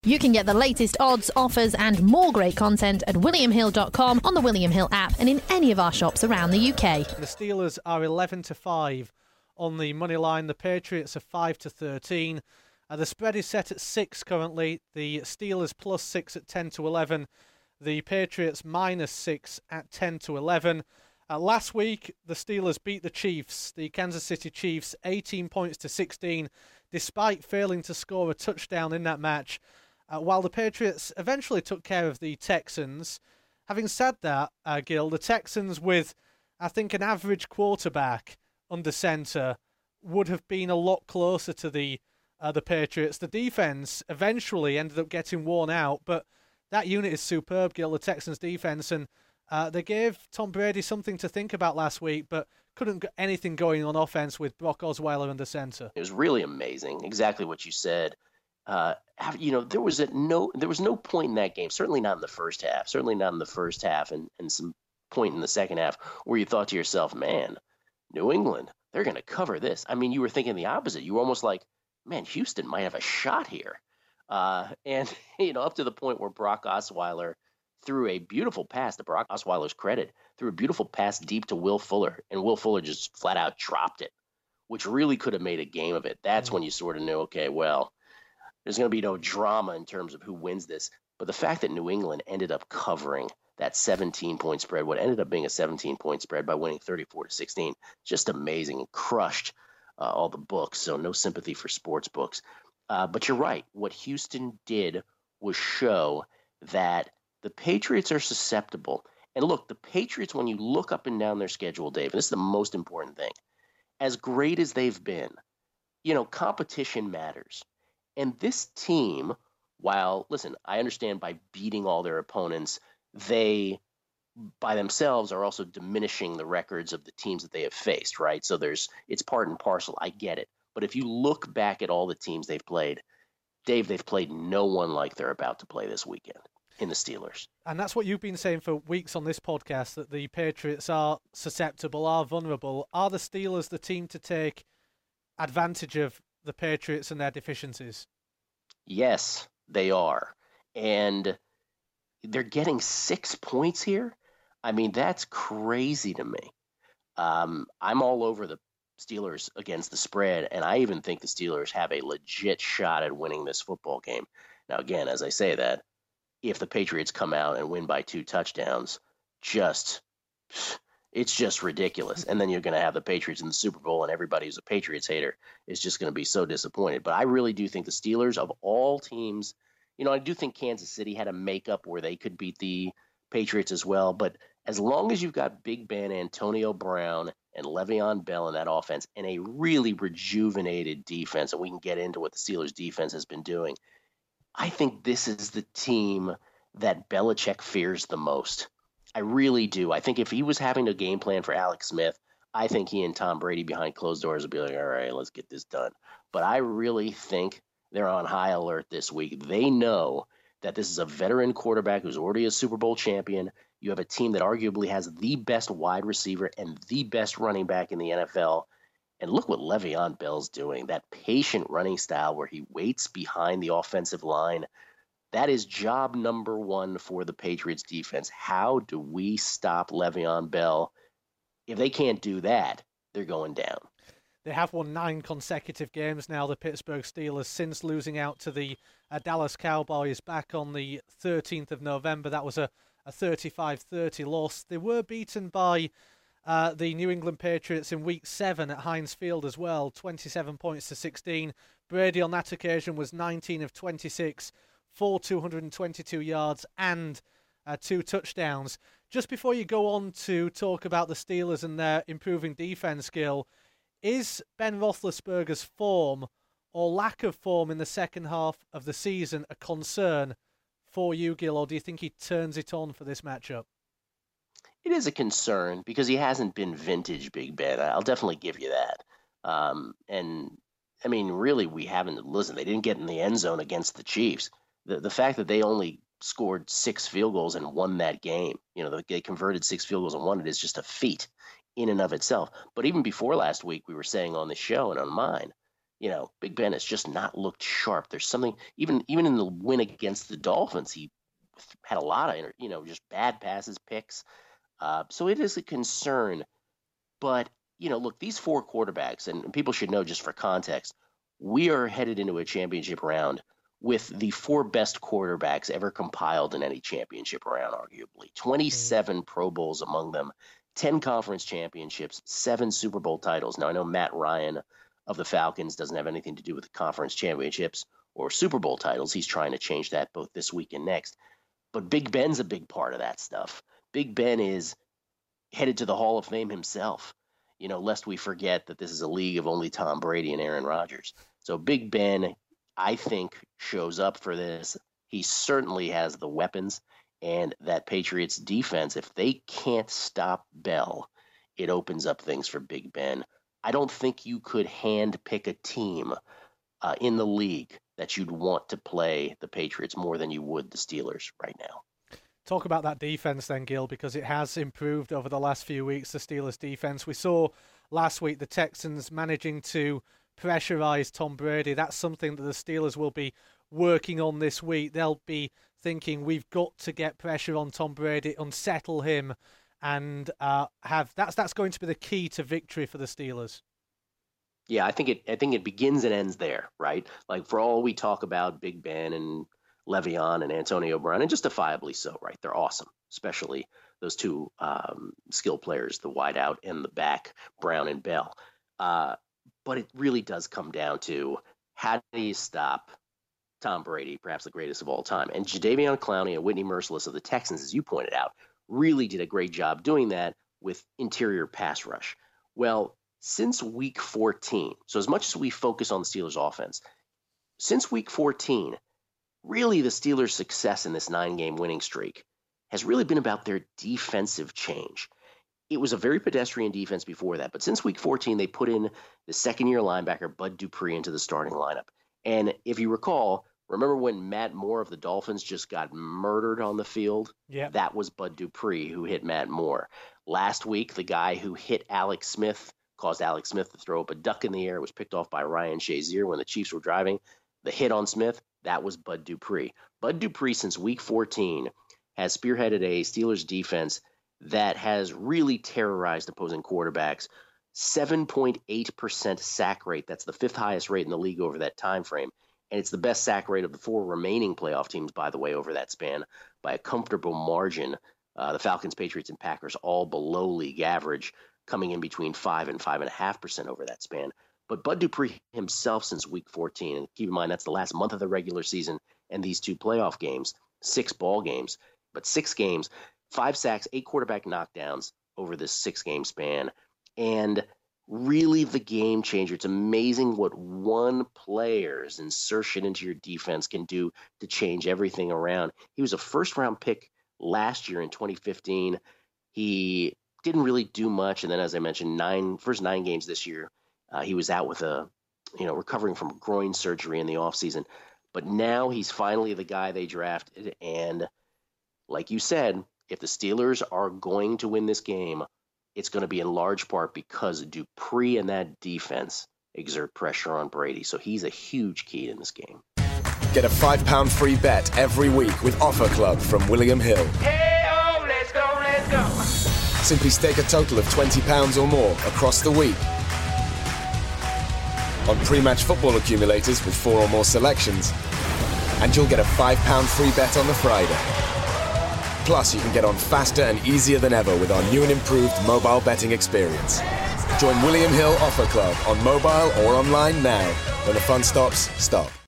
You can get the latest odds, offers and more great content at williamhill.com, on the William Hill app and in any of our shops around the UK. The Steelers are 11-5 on the money line. The Patriots are 5-13. The spread is set at 6 currently. The Steelers +6 at 10-11. The Patriots -6 at 10-11. Last week, the Steelers beat the Chiefs, the Kansas City Chiefs, 18 points to 16, despite failing to score a touchdown in that match, while the Patriots eventually took care of the Texans. Having said that, Gil, the Texans with, I think, an average quarterback under center would have been a lot closer to the Patriots. The defense eventually ended up getting worn out, but that unit is superb, Gil, the Texans defense, and they gave Tom Brady something to think about last week, but couldn't get anything going on offense with Brock Osweiler under center. It was really amazing, exactly what you said. There was no point in that game, certainly not in the first half, and some point in the second half where you thought to yourself, man, New England, they're going to cover this. I mean, you were thinking the opposite. You were almost like, man, Houston might have a shot here. And up to the point where Brock Osweiler threw a beautiful pass, to Brock Osweiler's credit, threw a beautiful pass deep to Will Fuller, and Will Fuller just flat out dropped it, which really could have made a game of it. That's when you sort of knew, okay, well, there's going to be no drama in terms of who wins this. But the fact that New England ended up covering that 17-point spread, what ended up being a 17-point spread by winning 34-16, just amazing, and crushed all the books. So no sympathy for sports books. But you're right. What Houston did was show that the Patriots are susceptible. And look, the Patriots, when you look up and down their schedule, Dave, and this is the most important thing, as great as they've been, competition matters. And this team, while, listen, I understand by beating all their opponents, they, by themselves, are also diminishing the records of the teams that they have faced, right? So it's part and parcel. I get it. But if you look back at all the teams they've played, Dave, they've played no one like they're about to play this weekend in the Steelers. And that's what you've been saying for weeks on this podcast, that the Patriots are susceptible, are vulnerable. Are the Steelers the team to take advantage of the Patriots and their deficiencies? Yes, they are. And they're getting 6 points here. I mean, that's crazy to me. I'm all over the Steelers against the spread, and I even think the Steelers have a legit shot at winning this football game. Now, again, as I say that, if the Patriots come out and win by 2 touchdowns, it's just ridiculous. And then you're going to have the Patriots in the Super Bowl, and everybody who's a Patriots hater is just going to be so disappointed. But I really do think the Steelers, of all teams, I do think Kansas City had a makeup where they could beat the Patriots as well. But as long as you've got Big Ben, Antonio Brown, and Le'Veon Bell in that offense, and a really rejuvenated defense, and we can get into what the Steelers defense has been doing, I think this is the team that Belichick fears the most. I really do. I think if he was having a game plan for Alex Smith, I think he and Tom Brady behind closed doors would be like, all right, let's get this done. But I really think they're on high alert this week. They know that this is a veteran quarterback who's already a Super Bowl champion. You have a team that arguably has the best wide receiver and the best running back in the NFL. And look what Le'Veon Bell's doing, that patient running style where he waits behind the offensive line. That is job number one for the Patriots defense. How do we stop Le'Veon Bell? If they can't do that, they're going down. They have won 9 consecutive games now, the Pittsburgh Steelers, since losing out to the Dallas Cowboys back on the 13th of November. That was a 35-30 loss. They were beaten by the New England Patriots in Week 7 at Heinz Field as well, 27 points to 16. Brady on that occasion was 19 of 26 for 222 yards and 2 touchdowns. Just before you go on to talk about the Steelers and their improving defense skill, is Ben Roethlisberger's form or lack of form in the second half of the season a concern for you, Gil, or do you think he turns it on for this matchup? It is a concern because he hasn't been vintage Big Ben. I'll definitely give you that. And, I mean, really, we haven't. Listen, they didn't get in the end zone against the Chiefs. The fact that they only scored 6 field goals and won that game, they converted 6 field goals and won it, is just a feat in and of itself. But even before last week, we were saying on the show and on mine, Big Ben has just not looked sharp. There's something, even in the win against the Dolphins, he had a lot of, just bad passes, picks. So it is a concern. But, look, these 4 quarterbacks, and people should know just for context, we are headed into a championship round with the 4 best quarterbacks ever compiled in any championship round, arguably. 27 Pro Bowls among them, 10 conference championships, 7 Super Bowl titles. Now, I know Matt Ryan of the Falcons doesn't have anything to do with the conference championships or Super Bowl titles. He's trying to change that both this week and next. But Big Ben's a big part of that stuff. Big Ben is headed to the Hall of Fame himself, lest we forget that this is a league of only Tom Brady and Aaron Rodgers. So Big Ben, I think, shows up for this. He certainly has the weapons, and that Patriots defense, if they can't stop Bell, it opens up things for Big Ben. I don't think you could hand pick a team in the league that you'd want to play the Patriots more than you would the Steelers right now. Talk about that defense then, Gil, because it has improved over the last few weeks, the Steelers defense. We saw last week the Texans managing to pressurize Tom Brady. That's something that the Steelers will be working on this week. They'll be thinking, we've got to get pressure on Tom Brady, unsettle him, and that's going to be the key to victory for the Steelers. Yeah, I think it begins and ends there, right? Like, for all we talk about Big Ben and Le'Veon and Antonio Brown, and justifiably so, right? They're awesome, especially those 2 skill players, the wideout and the back, Brown and Bell. But it really does come down to, how do you stop Tom Brady, perhaps the greatest of all time? And Jadeveon Clowney and Whitney Mercilus of the Texans, as you pointed out, really did a great job doing that with interior pass rush. Well, since week 14, so as much as we focus on the Steelers offense, since week 14, really the Steelers' success in this 9-game winning streak has really been about their defensive change. It was a very pedestrian defense before that, but since week 14, they put in the second-year linebacker Bud Dupree into the starting lineup. And if you recall, remember when Matt Moore of the Dolphins just got murdered on the field? Yeah. That was Bud Dupree who hit Matt Moore. Last week, the guy who hit Alex Smith, caused Alex Smith to throw up a duck in the air, was picked off by Ryan Shazier when the Chiefs were driving. The hit on Smith, that was Bud Dupree. Bud Dupree, since week 14, has spearheaded a Steelers defense that has really terrorized opposing quarterbacks. 7.8% sack rate. That's the 5th highest rate in the league over that time frame. And it's the best sack rate of the 4 remaining playoff teams, by the way, over that span by a comfortable margin. The Falcons, Patriots, and Packers all below league average, coming in between 5 and 5.5% over that span. But Bud Dupree himself, since week 14, and keep in mind that's the last month of the regular season and these 2 playoff games, 6 ball games, but 6 games, 5 sacks, 8 quarterback knockdowns over this 6-game span. And really the game changer. It's amazing what one player's insertion into your defense can do to change everything around. He was a first-round pick last year in 2015. He didn't really do much, and then, as I mentioned, first 9 games this year, he was out with recovering from groin surgery in the offseason. But now he's finally the guy they drafted, and like you said, if the Steelers are going to win this game, it's going to be in large part because Dupree and that defense exert pressure on Brady. So he's a huge key in this game. Get a £5 free bet every week with Offer Club from William Hill. Hey-oh, let's go, let's go. Simply stake a total of £20 or more across the week on pre-match football accumulators with 4 or more selections, and you'll get a £5 free bet on the Friday. Plus, you can get on faster and easier than ever with our new and improved mobile betting experience. Join William Hill Offer Club on mobile or online now. When the fun stops, stop.